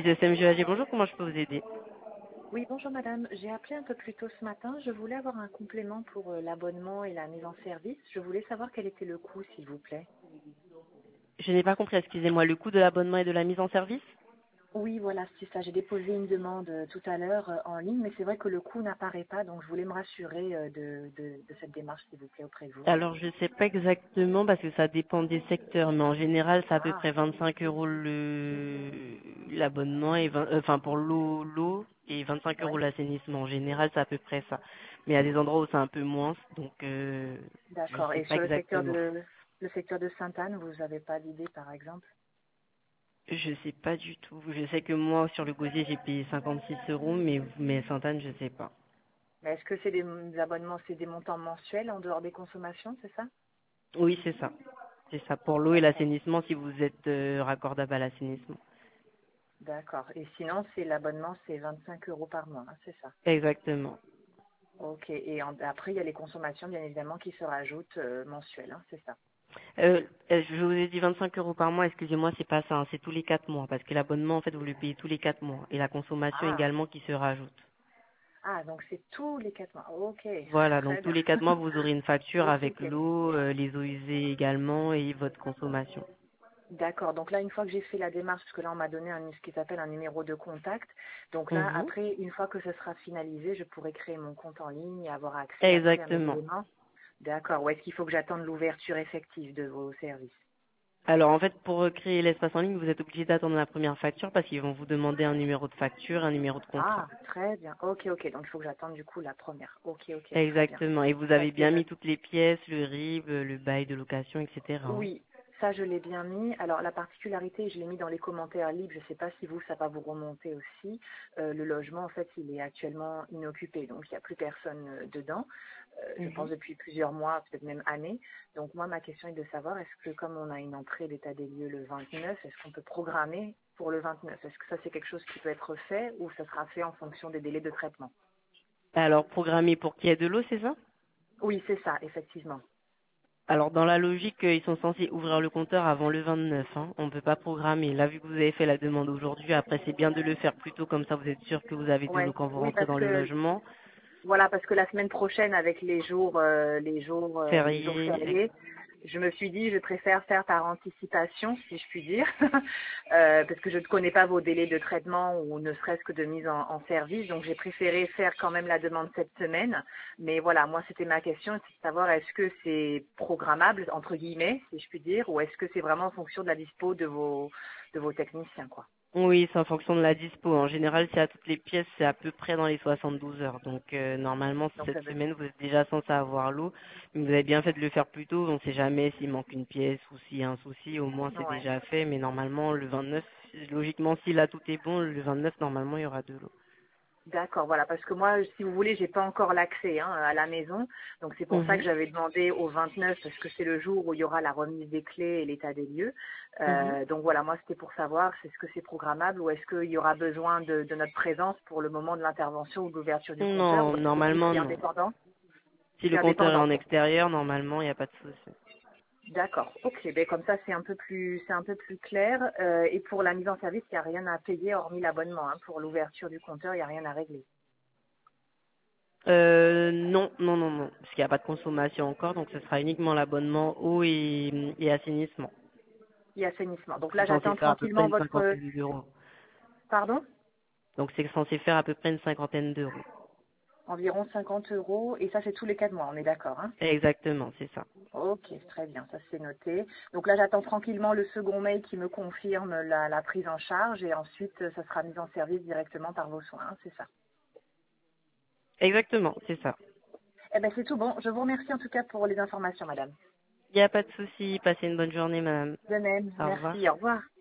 service de SMGAG, bonjour, comment je peux vous aider? Oui, bonjour madame. J'ai appelé un peu plus tôt ce matin. Je voulais avoir un complément pour l'abonnement et la mise en service. Je voulais savoir quel était le coût, s'il vous plaît. Je n'ai pas compris, excusez-moi, le coût de l'abonnement et de la mise en service? Oui, voilà, c'est ça. J'ai déposé une demande tout à l'heure en ligne, mais c'est vrai que le coût n'apparaît pas, donc je voulais me rassurer de cette démarche, s'il vous plaît, auprès de vous. Alors, je ne sais pas exactement parce que ça dépend des secteurs, mais en général, c'est à peu Ah, près 25 euros l'abonnement et enfin pour l'eau et 25 oui, euros l'assainissement. En général, c'est à peu près ça. Mais il y a des endroits où c'est un peu moins, donc je d'accord. sais Et pas sur exactement. le secteur de Sainte-Anne, vous n'avez pas d'idée, par exemple? Je sais pas du tout. Je sais que moi, sur le gosier, j'ai payé 56 euros, mais Sainte-Anne, je sais pas. Mais est-ce que c'est des abonnements, c'est des montants mensuels en dehors des consommations, c'est ça? Oui, c'est ça. C'est ça, pour l'eau et D'accord. l'assainissement, si vous êtes raccordable à l'assainissement. D'accord. Et sinon, c'est l'abonnement, c'est 25 euros par mois, hein, c'est ça? Exactement. Ok. Et après, il y a les consommations, bien évidemment, qui se rajoutent mensuelles, hein, c'est ça? Je vous ai dit 25 euros par mois, excusez-moi, c'est pas ça, hein, c'est tous les 4 mois, parce que l'abonnement, en fait, vous le payez tous les 4 mois, et la consommation Ah, également qui se rajoute. ah, donc c'est tous les 4 mois. Ok, Voilà, donc très tous bien. les 4 mois, vous aurez une facture Ok, avec ok. l'eau, les eaux usées également, et votre consommation. D'accord. Donc là, une fois que j'ai fait la démarche, parce que là, on m'a donné ce qui s'appelle un numéro de contact. Donc là, Mhm. après, une fois que ce sera finalisé, je pourrai créer mon compte en ligne et avoir accès après à mes Exactement. éléments. D'accord. Ou est-ce qu'il faut que j'attende l'ouverture effective de vos services? Alors en fait, pour créer l'espace en ligne, vous êtes obligé d'attendre la première facture parce qu'ils vont vous demander un numéro de facture, un numéro de contrat. Ah, très bien. Ok, ok. Donc il faut que j'attende du coup la première. Ok, ok, très bien. Exactement. Et vous Ça, avez c'est bien mis noté. toutes les pièces, le RIB, le bail de location, etc., hein. Oui, ça je l'ai bien mis. Alors la particularité, je l'ai mis dans les commentaires libres, je ne sais pas si vous, ça va vous remonter aussi. Le logement, en fait, il est actuellement inoccupé, donc il n'y a plus personne dedans. Je pense Mhm. depuis plusieurs mois, peut-être même années. Donc moi, ma question est de savoir, est-ce que comme on a une entrée d'état des lieux le 29, est-ce qu'on peut programmer pour le 29? Est-ce que ça c'est quelque chose qui peut être fait ou ça sera fait en fonction des délais de traitement? Alors programmé pour qu'il y ait de l'eau, c'est ça? Oui, c'est ça, effectivement. Alors dans la logique, ils sont censés ouvrir le compteur avant le 29, hein. On ne peut pas programmer. Là, vu que vous avez fait la demande aujourd'hui, après c'est bien de le faire plus tôt, comme ça vous êtes sûr que vous avez de l'eau Ouais, quand vous oui, rentrez parce dans le que logement. voilà, parce que la semaine prochaine, avec les jours Férié. fériés, je me suis dit, je préfère faire par anticipation, si je puis dire, parce que je ne connais pas vos délais de traitement ou ne serait-ce que de mise en service. Donc, j'ai préféré faire quand même la demande cette semaine. Mais voilà, moi, c'était ma question, c'est de savoir est-ce que c'est programmable, entre guillemets, si je puis dire, ou est-ce que c'est vraiment en fonction de la dispo de vos techniciens, quoi. Oui, c'est en fonction de la dispo. En général, c'est à toutes les pièces, c'est à peu près dans les 72 heures. Donc normalement, Donc, cette semaine, vous êtes déjà censé avoir l'eau. Mais vous avez bien fait de le faire plus tôt. On ne sait jamais s'il manque une pièce ou s'il y a un souci. Au moins, c'est ouais. déjà fait. Mais normalement, le 29, logiquement, si là tout est bon, le 29, normalement, il y aura de l'eau. D'accord, voilà, parce que moi, si vous voulez, j'ai pas encore l'accès à la maison, donc c'est pour ça que Mhm, j'avais demandé au 29, parce que c'est le jour où il y aura la remise des clés et l'état des lieux. mhm. Donc voilà, moi c'était pour savoir, est-ce que c'est programmable ou est-ce qu'il y aura besoin de notre présence pour le moment de l'intervention ou de l'ouverture du compteur, Non, ou est-ce que vous normalement, c'est non. indépendant? Si le C'est compteur est indépendant, en quoi. extérieur, normalement, il n'y a pas de souci. D'accord, ok, ben comme ça c'est un peu plus clair. Et pour la mise en service, il n'y a rien à payer hormis l'abonnement, hein. Pour l'ouverture du compteur, il n'y a rien à régler. Non, non, non, non, parce qu'il n'y a pas de consommation encore, donc ce sera uniquement l'abonnement eau et assainissement. Et assainissement. Donc là, C'est censé j'attends faire à peu près tranquillement une votre... cinquantaine d'euros. Pardon? Donc c'est censé faire à peu près une cinquantaine d'euros. Environ 50 euros. Et ça, c'est tous les 4 mois, on est d'accord, hein? Exactement, c'est ça. Ok, très bien, ça c'est noté. Donc là, j'attends tranquillement le second mail qui me confirme la prise en charge et ensuite, ça sera mis en service directement par vos soins, hein, c'est ça. Exactement, c'est ça. Eh bien, c'est tout bon. Je vous remercie en tout cas pour les informations, madame. Il n'y a pas de souci. Passez une bonne journée, madame. De même, Au revoir. merci, au revoir.